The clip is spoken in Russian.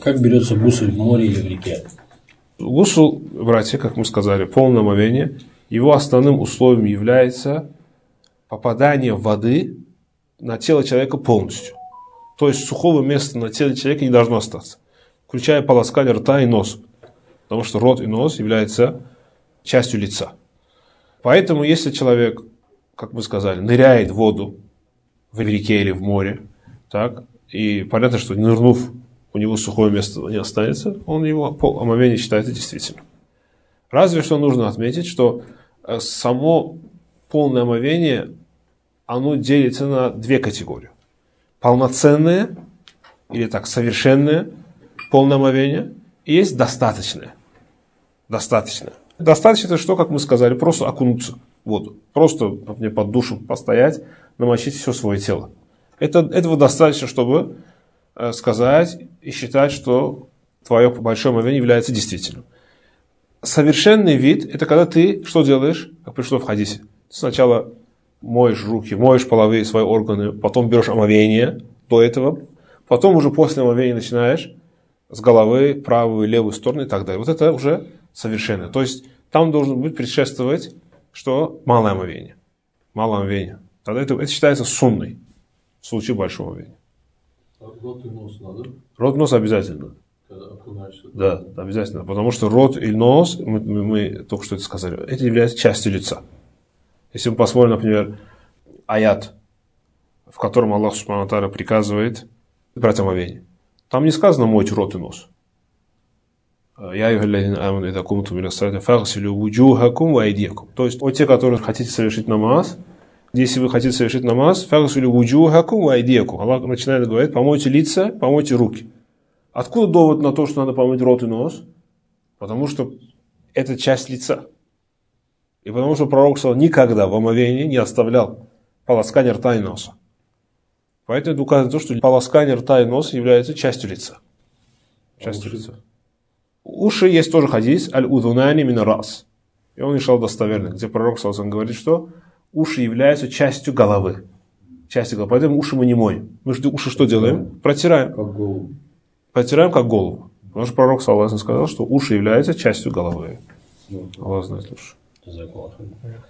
Как берется гусль в море или в реке? Гусл, братья, как мы сказали, полное омовение. Его основным условием является попадание воды на тело человека полностью. То есть сухого места на теле человека не должно остаться, включая полоскание рта и носа. Потому что рот и нос являются частью лица. Поэтому, если человек, как мы сказали, ныряет в воду в реке или в море, так, и понятно, что нырнув, у него сухое место не останется, его омовение считается действительным. Разве что нужно отметить, что само полное омовение, оно делится на две категории. Полноценное, или так, совершенное полное омовение, и есть достаточное. Достаточное. Достаточно это что, как мы сказали, просто окунуться в воду. Просто, например, под душем постоять, намочить все свое тело. Этого достаточно, чтобы сказать и считать, что твое большое омовение является действительным. Совершенный вид – это когда ты что делаешь, как пришло в хадисе. Ты сначала моешь руки, моешь половые свои органы, потом берешь омовение до этого, потом уже после омовения начинаешь с головы, правую и левую сторону и так далее. Вот это уже совершенное. То есть там должен быть предшествовать, что малое омовение. Малое омовение. Тогда это считается сунной в случае большого омовения. Рот и нос надо? Рот и нос обязательно. Когда окунаешься? Да, обязательно. Потому что рот и нос, мы только что это сказали, это является частью лица. Если мы посмотрим, например, аят, в котором Аллах Субхану ва Тааля приказывает брать омовение. Там не сказано мойте рот и нос. Я юхаллазина аману ида кумтум иля салати фагсилю вуджухакум ва айдиякум. То есть, те, которые хотите совершить намаз, если вы хотите совершить намаз, фагсилю вуджухакум ва айдиякум. Аллах начинает говорить, помойте лица, помойте руки. Откуда довод на то, что надо помыть рот и нос? Потому что это часть лица. И потому что пророк никогда в омовении не оставлял полоскание рта и носа. Поэтому это указывает на то, что полоскание рта и носа является частью лица. Частью лица. Уши есть тоже хадис, аль-удунани мин рас. И он решал достоверно, где пророк говорит, что уши являются частью головы. Частью головы. Поэтому уши мы не моем. Мы уши что делаем? Протираем. Как голову. Протираем как голову. Потому что пророк сказал, что уши являются частью головы. Аллах знает лучше.